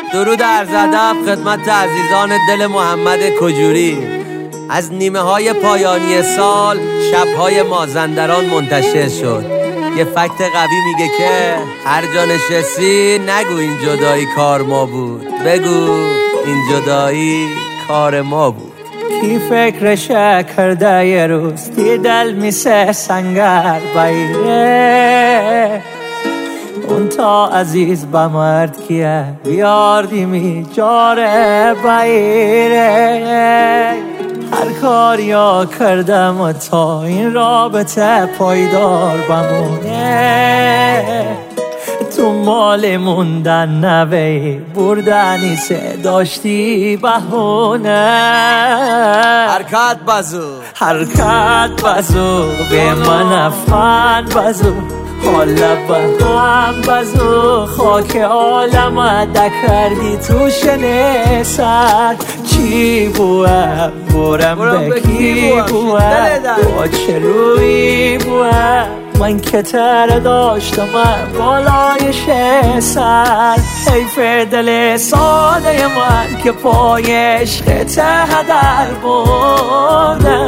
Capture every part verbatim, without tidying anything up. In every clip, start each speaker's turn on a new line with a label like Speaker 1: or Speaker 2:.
Speaker 1: درود عرض ادب خدمت عزیزان دل محمد کجوری. از نیمه های پایانی سال شبهای مازندران منتشر شد. یه فکت قوی میگه که هر جا نشستی نگو این جدایی کار ما بود، بگو این جدایی کار ما بود.
Speaker 2: کی فکرش کرده یه روز دیدل میسه سنگر بایره، اون تا عزیز با مرد کیه بیاردی می جاره بایره. هر کار یا کردم تا این رابطه پایدار بمونه، تو مال موندن نوی بردنی سه داشتی بهونه.
Speaker 1: حرکت بازو
Speaker 2: حرکت بازو به من افغان بازو، حالا به هم بازو خاک عالم دکردی تو شنه سر. چی بوه برم به کی بوه با چه روی بوه، من که تر داشتم بالای سر. حیف دل ساده من که پای عشق ته در بوده،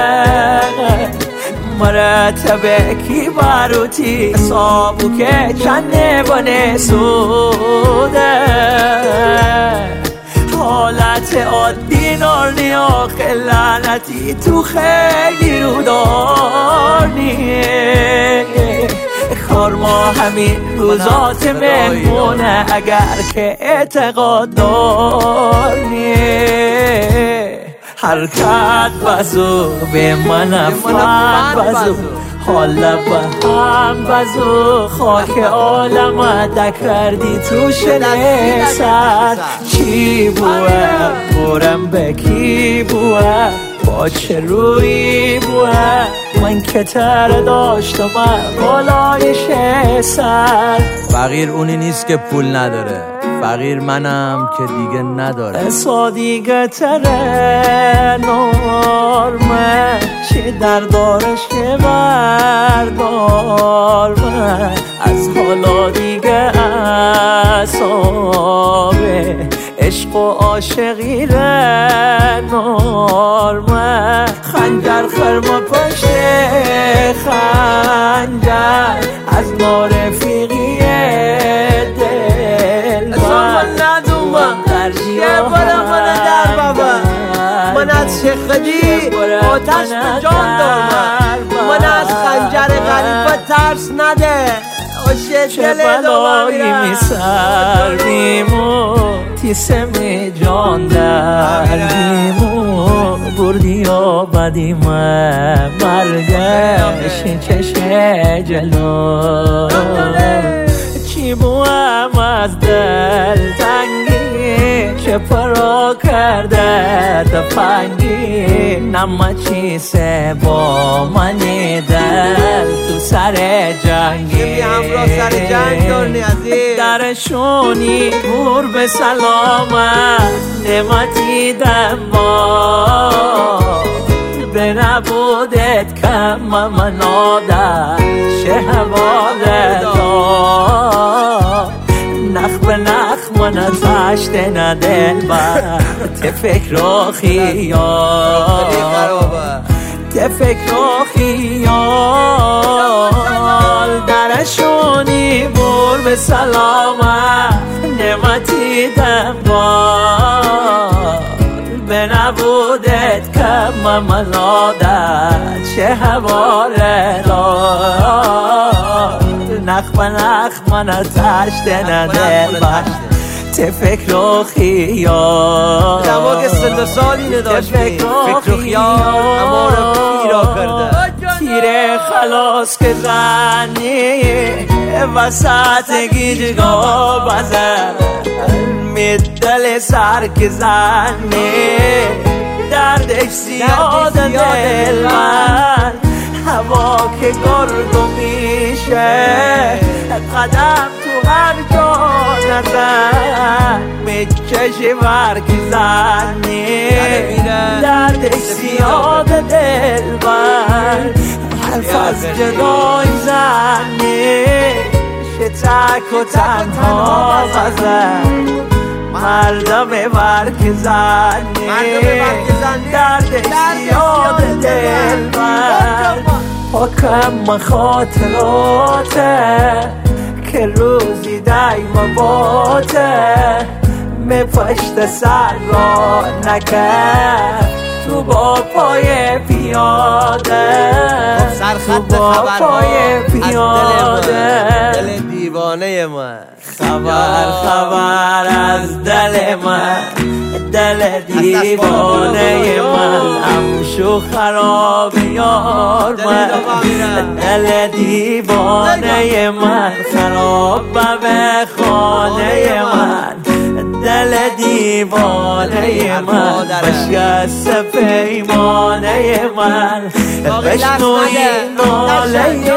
Speaker 2: مرتبه کی باروتی حسابو که چنه بانه سوده. حالت عادی نارنی آخه لعنتی تو خیلی رو دارنی. کار ما همین روزات مهمونه اگر که اعتقاد دارنی. حرکت بازو به من افغان بازو، حالا به هم بازو خاک عالم دکردی تو شنه سر. چی بوه برم به کی بوه با چه روی بوه، من که تر داشتم بالای سر.
Speaker 1: فقیر اونی نیست که پول نداره، فقیر منم که دیگه نداره.
Speaker 2: اصا دیگه تره نرمه چی در دارش که بردارمه، از حالا دیگه اصابه عشق و عاشقی نرمه. خنجر خرما پشت خنجر از نارفیقی دل
Speaker 1: من از شخدی آتش به جان دارم، من از خنجر غریب ترس نده
Speaker 2: چه بلایی می سر میمو تیسم جان دردیمو بردی و بدی من مرگش چشه جلو. چی بوام از دل تنگی چه پرا کرده دفنگی، نما چی سه با منی دل تو سر جنگی.
Speaker 1: همراه سر جنگ دارنی عزیز
Speaker 2: درشونی بور به سلامت نمتی دما، به نبودت کم من آدم شهواله دار. نخ به نخ من تشت ندل بر ته فکر و خیال، ته فکر و خیال. درشونی بور به سلامت نمتی دنبال، به نبودت کم من آدت چه حواله دار. نخ به نخ من تشت ندل بر ته فکر و خیال.
Speaker 1: دماغ سن و سالی نداشتی فکر و خیال اما رو پیرا کرده.
Speaker 2: تیره خلاص که زنی وسط گیجگاه بزن، میدل سر که زنی دردش زیاد دل من. هوا که گرگو میشه قدم تو هر جا نزن، میکشی ورک زنی دردش زیاد دل من. حرف از جدای زنی شه تک و تنها غزل، مردم برگ زنی دردش زیاد دل بر پاکم خاطراته که روزی دایم باته می پشت سر را نکرد تو با پای پیاده تو با پای پیاده
Speaker 1: دل دیوانه من
Speaker 2: خبر خبر از دل من دل دیوانه من امشو خراب یار من دل دیوانه من خراب به خانه من دل دیوانه من بشکست پیمانه من بشنوی ناله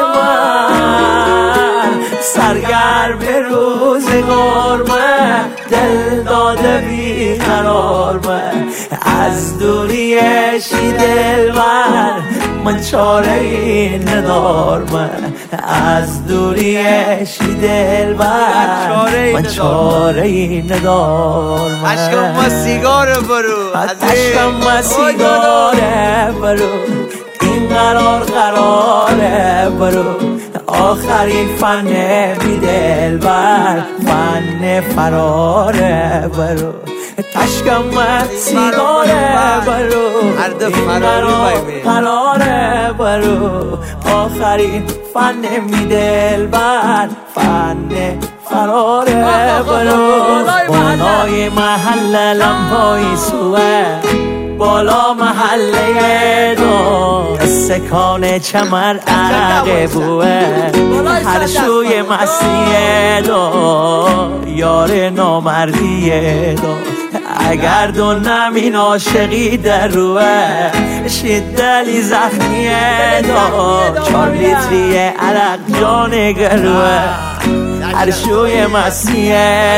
Speaker 2: من سرگرم روزگار من دل داده بی قرار من از دوریشی دل من من چاره این ندار من از دوریشی دل من من چاره این ندار من
Speaker 1: عشقم ما سیگار برو
Speaker 2: عشقم ما سیگار برو این قرار قراره برو آخرین فن بی دل بر فن فراره برو تشکم سیگاره برو این قرار قراره برو آخرین فن بی دل بر فن فراره برو بالای محل لمپای سوه بالا محله دو سکان چمر عرق بوه هر شوی مسیح دو یار نامردیه دو اگر دو نمین عاشقی در روه شدلی زخمیه دو چار لیتری عرق جان گروه هر شوی مسیح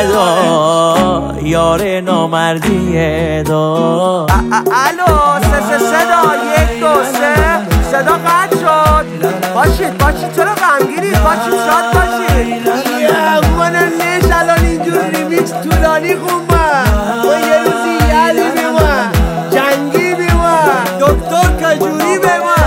Speaker 2: دو یار نامردیه دو
Speaker 3: الو سه سه صدا یک دو سه صدا قطع شد باشید باشید چرا غمگینید باشید شاد باشید من نیش الان اینجور ریمیکس طولانی خوندم و یه روزی یادی بیمون جنگی بیمون دکتر کجوری بیمون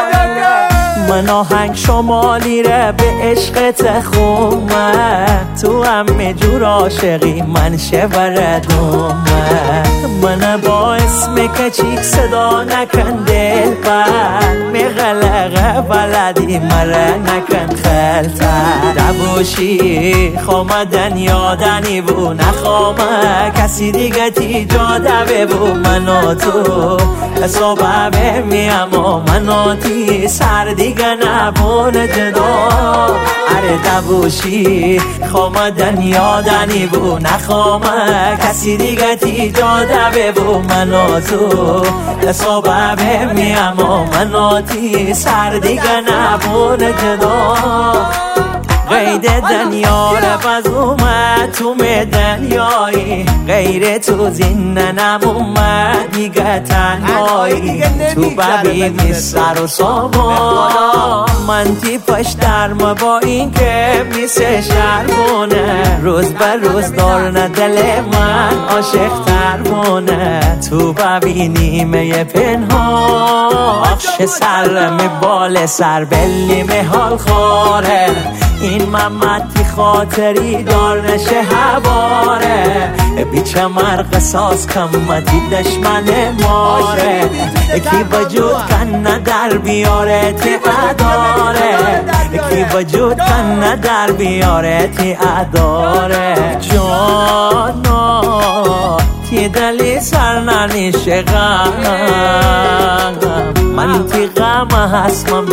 Speaker 2: من آهنگ شمالی ره به عشقت خومه تو همه جور عاشقی من شبر دومه من با اسم کچیک صدا نکن دل بر مغلقه بلدی مره نکن خلطه دبوشی خومدن یادنی بو نخوامه کسی دیگه تی جاده ببو منو تو حسابه بمیم و منو تی سر دیگه نبون جدا اره دبوشی خوامدن یادنی بو نخوامه کسی دیگه تی جاده ببو منو تو حسابه بمیم و منو تی سر دیگه نبون جدا قید دنیا رفز اومد تو دنیایی غیر تو زین نمومد دیگه تنهایی تو ببی می سر و سامان من تی پشترم با این که میسه شرمونه روز به روز دارن دل من عاشق ترمونه تو ببی نیمه پنهان آخش سر می بال سر بلی می حال خاره این ممتی خاطری دار نشه هواره بیچه مر قصاص کمتی دشمن ماره کی وجود کن در بیاره تی اداره کی وجود کن در بیاره تی اداره جانا تی دلی سر ننیشه غم من تی غم هست من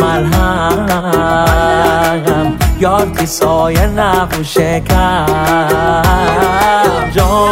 Speaker 2: مرهم یار تی سایه نبوشه کم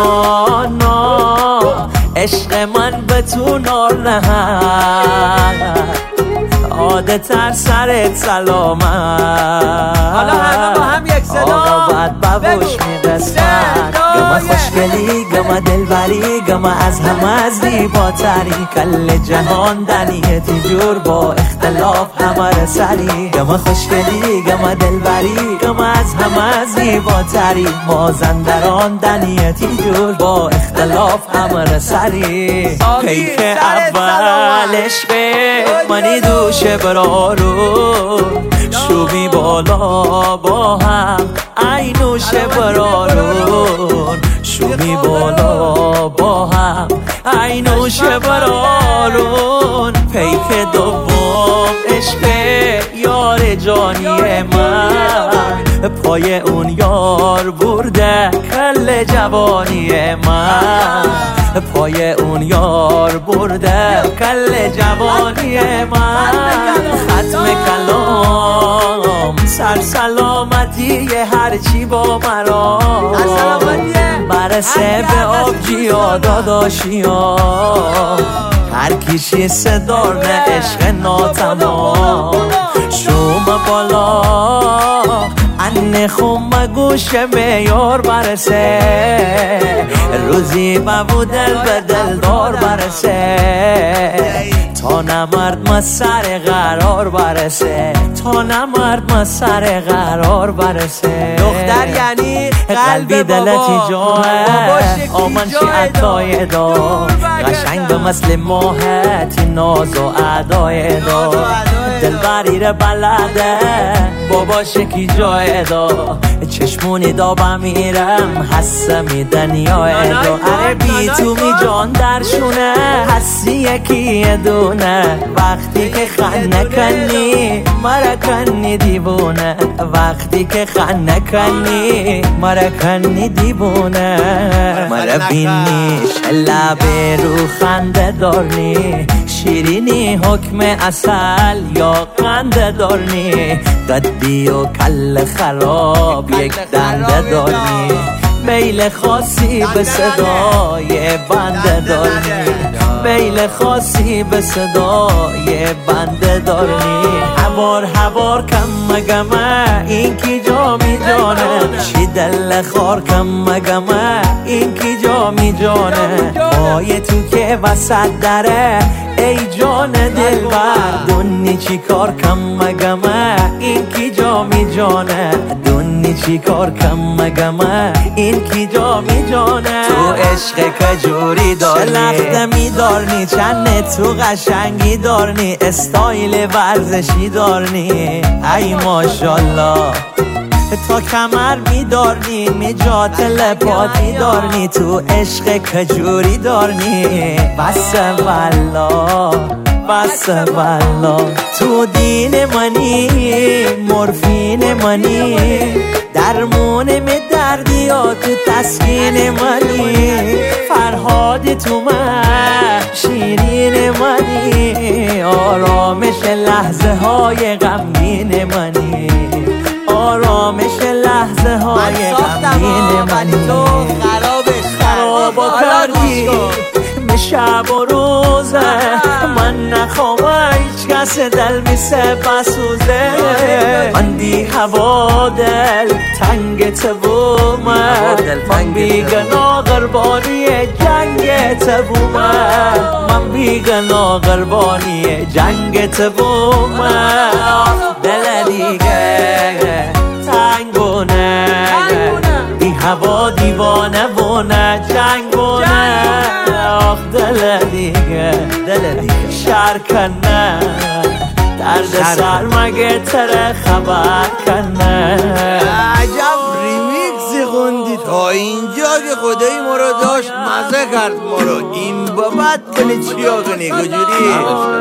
Speaker 2: جانا عشق من به تو نار نهد عادتر سرت سلامت
Speaker 3: حالا همه با هم یک صدا
Speaker 2: آقا باید ببوش میرسن گمه خوشگل خوشگلی گم دلبری گم از همه زیباتری کل جهان دنیتی جور با اختلاف همه سری گم خوشگلی گم دلبری گم از همه زیباتری مازندران دنیتی جور با اختلاف همه سری پیک اول عشق منی دوشه برارو شومی بالا با هم عینوش برارون شومی بالا با هم عینوش برارون پیک دوم عشق یار جانی من پای اون یار برده کل جوانی من پای اون یار برده کل جوانی من ختم کلام سر سلامتی هرچی با مرا برسه به آبجیا داداشیا هر کیشی صدارن عشق ناتمام شوم بالا ان خم گوش میار برسه روزی مبو دل به دل دار برسه تا نمرد ما سر قرار برسه تا نمرد ما سر قرار برسه
Speaker 1: دختر یعنی
Speaker 2: قلبی دلتی جاه آمن شی عطای دا قشنگ مثل ماهتی ناز و عدای دا دل بریر بلده بابا شکی جای دا چشمونی دا بمیرم حسه می دنیای دا اره بی تو می جان درشونه حسی یکی دونه وقتی که خن نکنی مرا کنی دیوونه وقتی که خن نکنی مرا کنی دیوونه مرا بینیش لبه رو خنده دارنی شیرینی حکم اصل یا قنده دارنی قدی و کل خراب یک دنده دارنی میل خاصی به صدای بنده دارنی میل خاصی به صدای بنده دارنی هوار هوار کم مگمه این کی جا می جانه چی دل خار کم مگمه این کی جا می جانه پای تو که وسط دره ای جان دلبر دونی چی کار کم مگمه این کی جا می جانه دونی چی کار کم مگمه این کی جا می جانه
Speaker 1: تو عشق کجوری دارنی
Speaker 2: لخته می دارنی چند تو قشنگی دارنی استایل ورزشی دارنی ای ماشالله تا کمر می دارنی میجات لپاتی دارنی تو عشق کجوری دارنی بس والله بس والله تو دین منی مورفین منی درمون می دردی یا تو تسکین منی فرهاد تو من شیرین منی آرامش لحظه های غمگین منی آرامش لحظه های غمگین منی
Speaker 1: تو خرابش
Speaker 2: خرابا کردی به شب و روزه من نخوام هیچ کس دل میسه بسوزه من بی هوا دل تنگ تبومه من بیگنا قربانی جنگ تبومه من بیگنا قربانی جنگ تبومه دل دیگه تنگونه بی هوا دیوانه بونه جنگونه آخ دل دیگه دل دیگه شر کنه درد سر مگه تره خبر کنه
Speaker 3: عجب ریمیکسی خوندی تا اینجا که خدای ما رو داشت مزه کرد ما رو این بابت کنی چیا کنی کجوری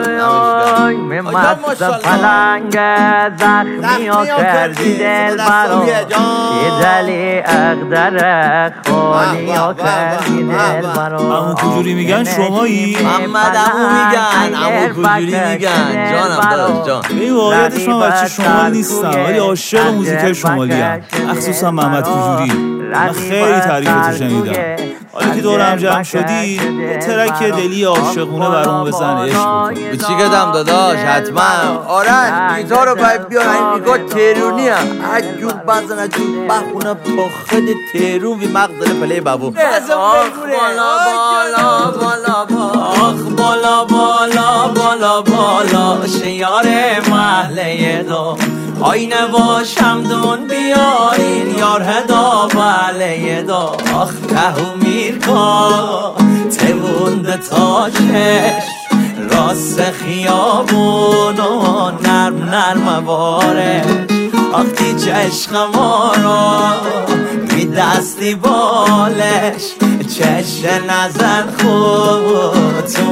Speaker 2: ممت پلنگ زخمی ها کردی دل برا یه دلی اقدر خالی ها کردی دل برا
Speaker 4: امو کجوری میگن شمایی؟
Speaker 1: محمد امو میگن امو کجوری میگن جانم داداش جان
Speaker 4: به واقعیتش من بچه شمال نیستم ولی عاشق موزیک شمالی ام مخصوصا محمد کجوری من خیلی تعریفتو شنیدم. حالا که دورم جمع شدی یه ترک دلی عاشقونه برام بزن، عشق بکن.
Speaker 1: به چی گدم داداش؟ حتما.
Speaker 3: آره گیتار رو باید بیار. این میگه تهرونی هم اجون بزن اجون بخونه پخد
Speaker 1: تهرون وی مقدل پلی بابو.
Speaker 2: آخ بالا بالا بالا بالا، آخ بالا بالا بالا بالا، شیار محله دو آینه باشم دون بیارین یار هدا بله دا. آخ کهو میرکا تبونده تا چش راست خیابون و نرم نرم باره. آخ دیچه عشق ما را می دستی بالش چش نزن خود تو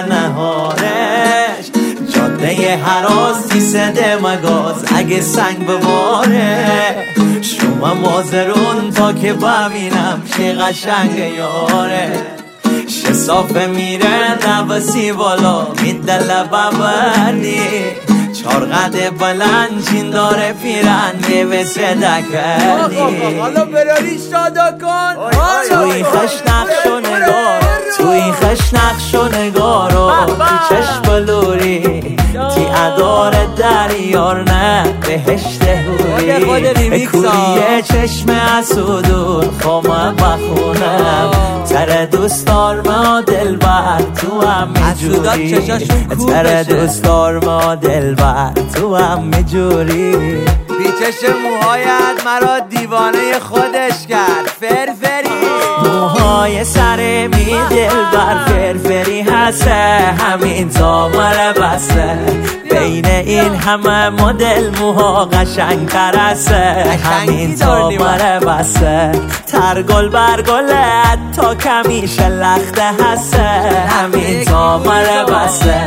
Speaker 2: منهارش. جاده هراستی سده مگاز اگه سنگ بباره. شما مازرون تا که ببینم چه قشنگ یاره. شه صافه میره نبسی بالا میدل ببردی. چار قده بلند چین داره پیرن میوسه دکردی.
Speaker 3: حالا براری شادا کن.
Speaker 2: توی خش نقش و نگار، توی خش نقش و نگارو تی چشم بلوری تی ادار دریار نه بهشت هوری. کوریه چشم اسودون خوام بخونم تر دوستار ما دل بر تو هم میجوری. تر دوستار ما دل بر تو هم میجوری.
Speaker 1: پیچش موهایت مرا دیوانه خودش کرد. فرفری
Speaker 2: موهای سر می دل بر فرفری هسته. همین تا مره بسته بین این همه مدل موها قشنگ تر هسته. همین تا مره بسته تر گل بر گلت تا کمیشه لخته هسته. همین تا مره بسته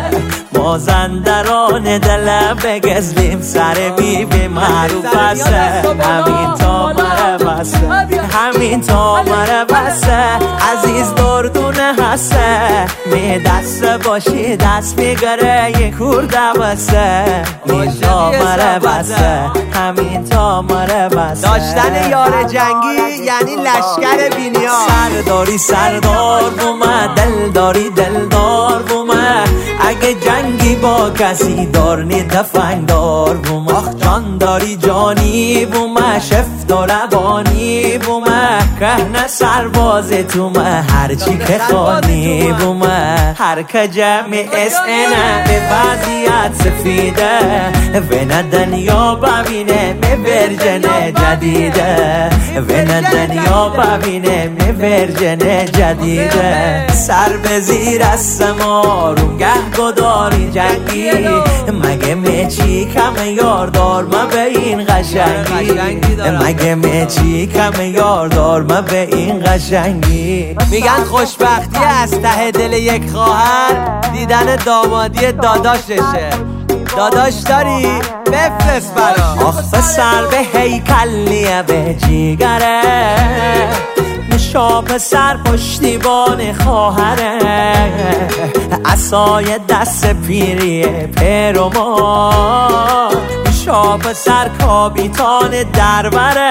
Speaker 2: مازندران دلم بگزلیم سر بی بی معروف هسته. همین تا مره بسته همین تا مره بسته عزیز دردونه هسته. می دست باشی دست میگره یه کورده بسته. این تا مره بسته همین تا مره بسته.
Speaker 1: داشتن یار جنگی یعنی لشکر بینیا.
Speaker 2: سرداری سردار بومه دلداری دلدار بومه. اگه جنگی با کسی دار نی دفنگ دار بومه. آخ جان داری جانی بومه شفت و ربانی بومه. کهنه سرباز تومه هرچی که خانی بومه. هر که جمع اسنه به وضعیت سفیده و نه دنیا ببینه می ورژن جدیده. و نه دنیا ببینه می ورژن جدیده. سر به زیر از سمارون گه گداری جنگی. مگه می چی کم یاردار ما به این قشنگی. مگه می چی کم یاردار ما به این قشنگی.
Speaker 1: میگن خوشبختی از ته دل یک خواهر دیدن دامادی داداششه. داداش داری؟ بفرست برا.
Speaker 2: آخ پسر به هیکلیه به جیگره. نشا پسر پشتیبان خواهره. عصای دست پیریه پیرومان. نشا پسر کابیتان دربره.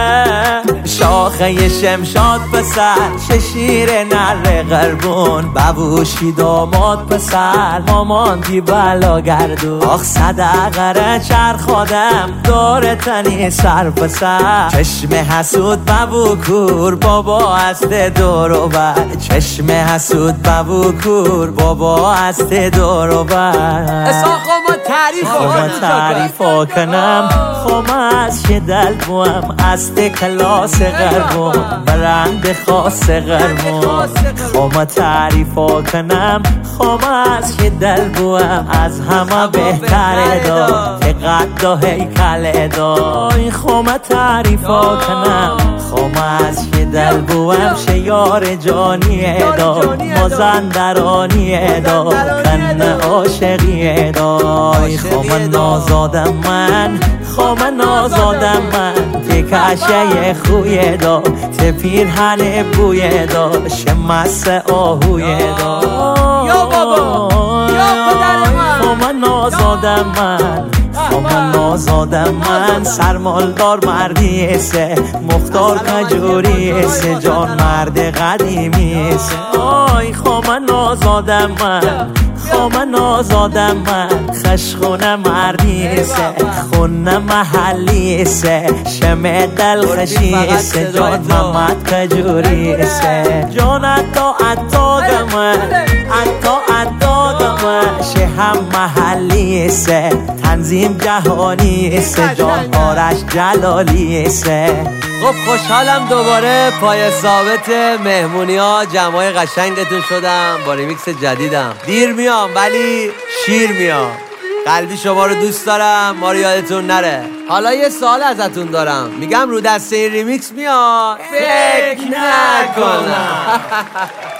Speaker 2: شاخه شمشاد پسر ششیر نر قربون. ببوشی داماد پسر مامان دی بلا گردون. آخ صدقه چرخ خودم داره تنی سر پسر. چشم حسود ببو کور بابا است دور و بر. چشم حسود ببو کور بابا است دور و بر.
Speaker 1: اصلا خب ما تعریف
Speaker 2: خب تعریف کنم خب از چه دل بوم است کلاس غربون برند خاص غربون. خب تعریف کنم خب از چه دل بوم از همه بهتره دا قد و هیکل دا. خب تعریف کنم خب از چه دل بوم شیار جانی دا مازندرانی دا کن عاشقی دا. خب نازادم من خب نازادم من تی کشه خوی دا تی پیرهن بوی دا شمس آهوی دا.
Speaker 3: یا بابا یا پدر من
Speaker 2: خب نازادم من من آزادم من سرمالدار مردی سه مختار کجوری سه جان مرد قدیمی سه آی من آزادم من من آزادم من خشخونه مردی سه خونه محلی سه شمع دل خشی سه جان محمد کجوری سه جان اتا اتا دمه اتا اتا دمه شهم محلی سه تنظیم جهانی سه جان آرش جلالی سه
Speaker 1: خب خوشحالم دوباره پای ثابت مهمونی ها جمعای قشنگتون شدم با ریمیکس جدیدم. دیر میام ولی شیر میام. قلبی شما رو دوست دارم، ما رو یادتون نره. حالا یه سوال ازتون دارم، میگم رو دسته این ریمیکس میاد؟ فکر نکنم.